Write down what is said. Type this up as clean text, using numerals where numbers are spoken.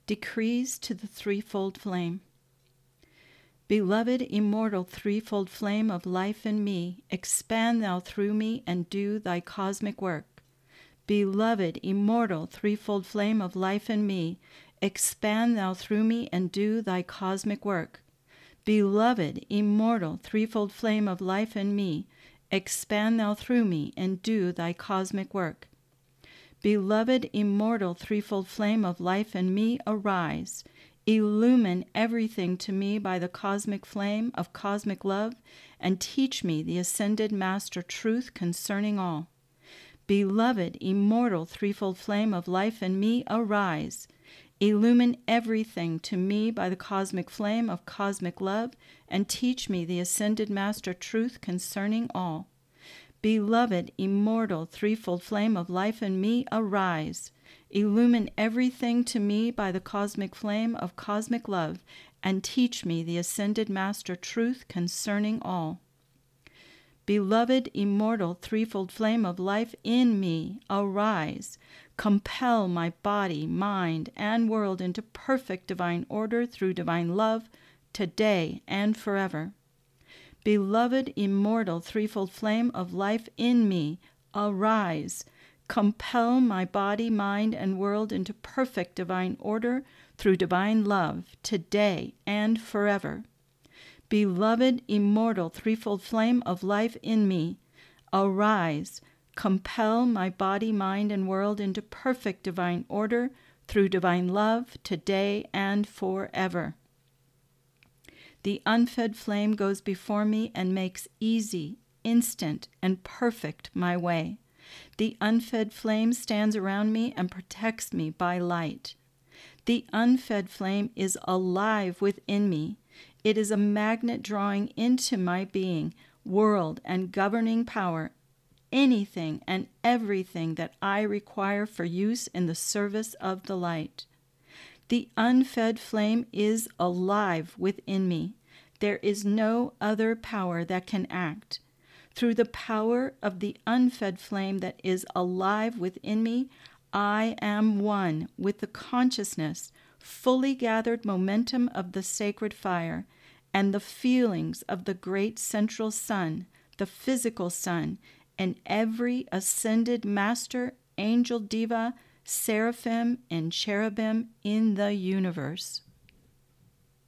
Decrees to the Threefold Flame. Beloved, immortal, threefold flame of life in me, expand thou through me and do thy cosmic work. Beloved, immortal, threefold flame of life in me, expand thou through me and do thy cosmic work. Beloved, immortal, threefold flame of life in me, expand thou through me and do thy cosmic work. Beloved, immortal, threefold flame of life in me, arise. Illumine everything to me by the cosmic flame of cosmic love, and teach me the ascended master truth concerning all. Beloved, immortal, threefold flame of life in me, arise. Illumine everything to me by the cosmic flame of cosmic love, and teach me the ascended master truth concerning all. Beloved, immortal, threefold flame of life in me, arise. Illumine everything to me by the cosmic flame of cosmic love, and teach me the ascended master truth concerning all. Beloved, immortal, threefold flame of life in me, arise. Compel my body, mind, and world into perfect divine order through divine love, today and forever. Beloved, immortal, threefold flame of life in me, arise. Compel my body, mind, and world into perfect divine order through divine love, today and forever. Beloved, immortal, threefold flame of life in me, arise. Compel my body, mind, and world into perfect divine order through divine love, today and forever. The unfed flame goes before me and makes easy, instant, and perfect my way. The unfed flame stands around me and protects me by light. The unfed flame is alive within me. It is a magnet drawing into my being, world, and governing power anything and everything that I require for use in the service of the light. The unfed flame is alive within me. There is no other power that can act. Through the power of the unfed flame that is alive within me, I am one with the consciousness, fully gathered momentum of the sacred fire, and the feelings of the great central sun, the physical sun, and every ascended master, angel, diva, seraphim, and cherubim in the universe.